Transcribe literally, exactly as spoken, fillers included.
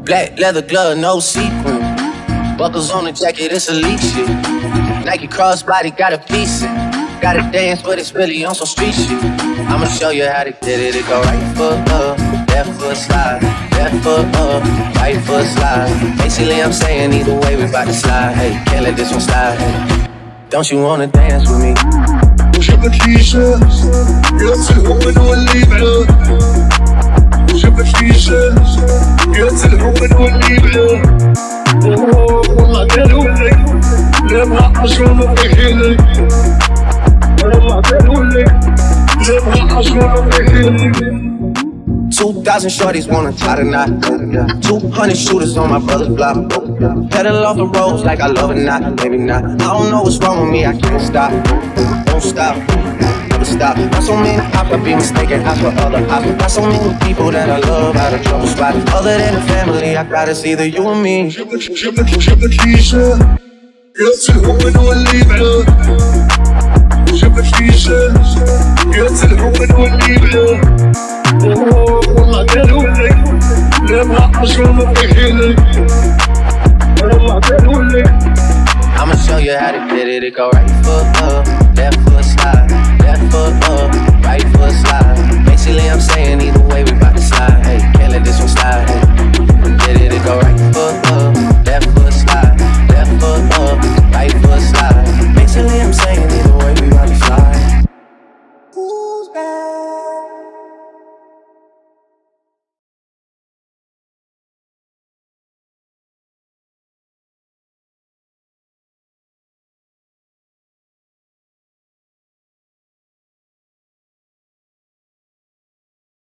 Black leather glove, no sequin. Buckles on the jacket, it's elite shit. Nike crossbody, got a piece it. Gotta dance, but it's really on some street shit. I'ma show you how to get it. It go right foot up, left foot slide, left foot up, right foot slide. Basically, I'm saying either way, we bout to slide. Hey, can't let this one slide. Hey, don't you wanna dance with me? Je veux tricher, jetzt will Hunger nur Liebe. Je veux tricher, jetzt will Hunger nur Liebe. Oh, والله قالوا لي لا ما أشرب بحيلي. والله قالوا لي لا ما أشرب بحيلي. Two thousand shorties wanna tie the knot. Two hundred shooters on my brother's block. Pedal off the roads like I love it, not, maybe not. I don't know what's wrong with me, I can't stop. Won't stop, never stop. Got so many ops, I be mistaken ops for other ops. Got so many people that I love out of trouble spot. Other than the family, I got it's either you or me. Je veux, je veux, je veux tricher, jetzt will Hunger nur Liebe. Je veux tricher, jetzt will Hunger nur Liebe. Oh, والله قالوا لي لا ما أشرب بحيلي. والله قالوا لي. I'ma show you how to get it. It go right foot up, left foot